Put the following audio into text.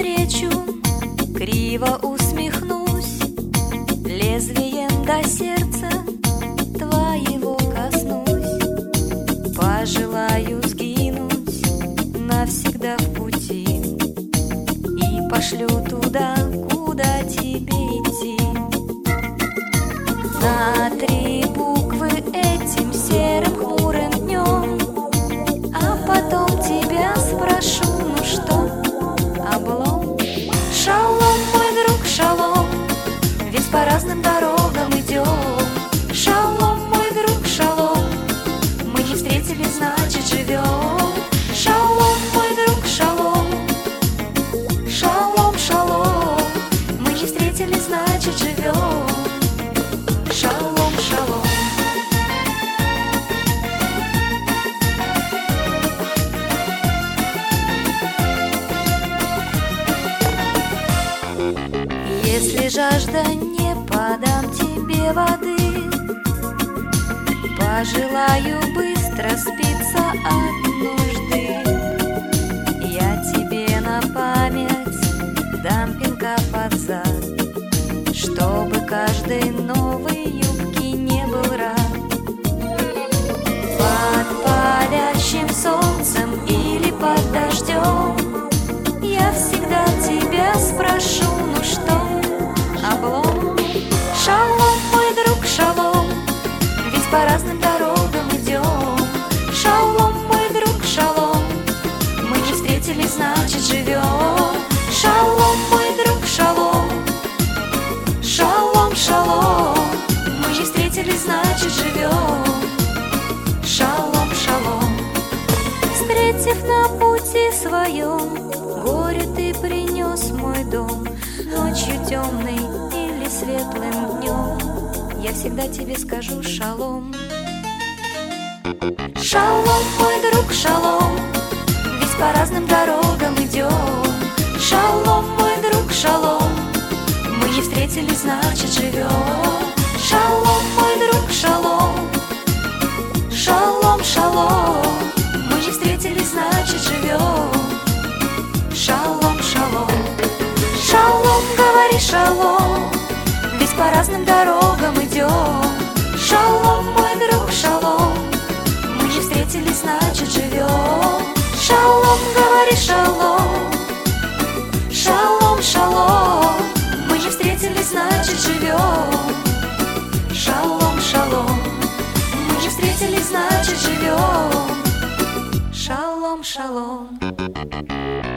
встречу, криво усмехнусь, лезвием до сердца твоего коснусь. Пожелаю сгинуть навсегда в пути и пошлю туда, куда тебе идти. На 3 буквы этим серым хмурым днем, а потом тебя спрошу, ну что, облом? Шалом, мой друг, шалом, ведь по разным дорогам идем. Шалом, мой друг, шалом, мы не встретились, значит живем. Шалом, мой друг, шалом, шалом, шалом, мы не встретились, значит живем. Шалом, шалом. Если жажда, не подам тебе воды, пожелаю быстро спиться от нужды. Я тебе на память дам пинка под зад, чтобы каждой новой юбки не был рад. Под палящим солнцем или под дождем я всегда тебя спрошу, ну что, облом? Шалом, мой друг, шалом, ведь по разным дорогам идем. Шалом, мой друг, шалом, мы не встретились, значит живем. Шалом, мой друг, шалом, шалом, шалом, мы не встретились, значит живем. Шалом, шалом. Встретив на пути своем горе, ты принес мой дом. Ночью темной или светлым днем я всегда тебе скажу шалом. Шалом, мой друг, шалом, ведь по разным дорогам идем. Шалом, мой друг, шалом, мы не встретились, значит живем. Шалом, мой друг, шалом, шалом, шалом, мы не встретились, значит живем. Шалом, шалом. Шалом, говори шалом, ведь по разным дорогам идем. Шалом, мой друг, шалом, мы не встретились, значит живем. Шалом, говори шалом, шалом, шалом, мы не встретились, значит живем. Шалом, шалом, мы не встретились, значит живем. Шалом, шалом.